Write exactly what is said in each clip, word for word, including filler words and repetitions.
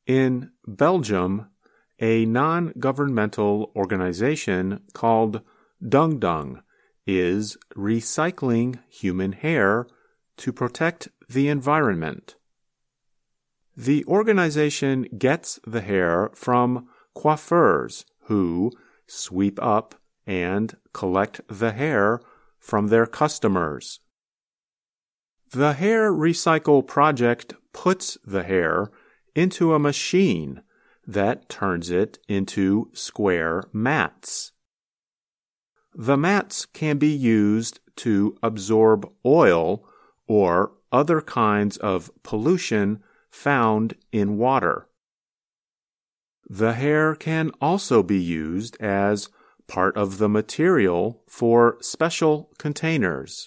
In Belgium, a non-governmental organization called Dung Dung is recycling human hair to protect the environment. The organization gets the hair from coiffeurs who sweep up and collect the hair from their customers. The Hair Recycle Project puts the hair into a machine that turns it into square mats. The mats can be used to absorb oil or other kinds of pollution found in water. The hair can also be used as part of the material for special containers.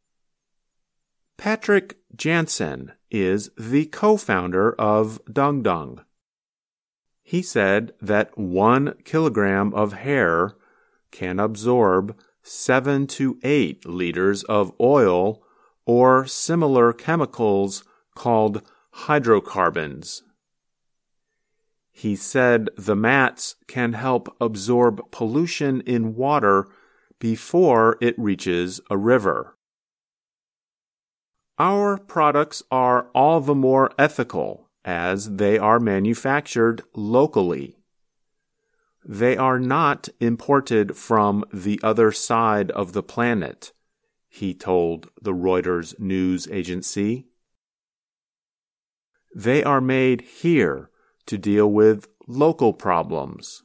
Patrick Jansen is the co-founder of Dung Dung. He said that one kilogram of hair can absorb seven to eight liters of oil or similar chemicals called hydrocarbons. He said the mats can help absorb pollution in water before it reaches a river. Our products are all the more ethical as they are manufactured locally. They are not imported from the other side of the planet, he told the Reuters news agency. They are made here to deal with local problems.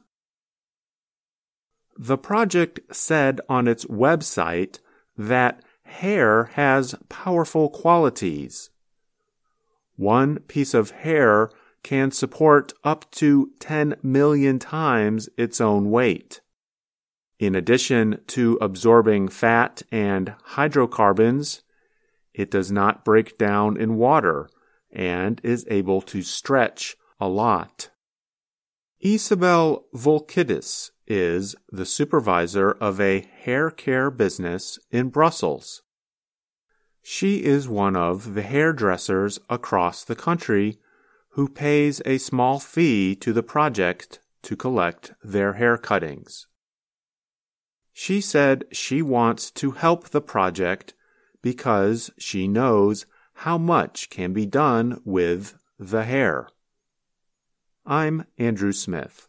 The project said on its website that hair has powerful qualities. One piece of hair can support up to ten million times its own weight. In addition to absorbing fat and hydrocarbons, it does not break down in water and is able to stretch a lot. Isabel Volkidis is the supervisor of a hair care business in Brussels. She is one of the hairdressers across the country who pays a small fee to the project to collect their hair cuttings. She said she wants to help the project because she knows how much can be done with the hair. I'm Andrew Smith.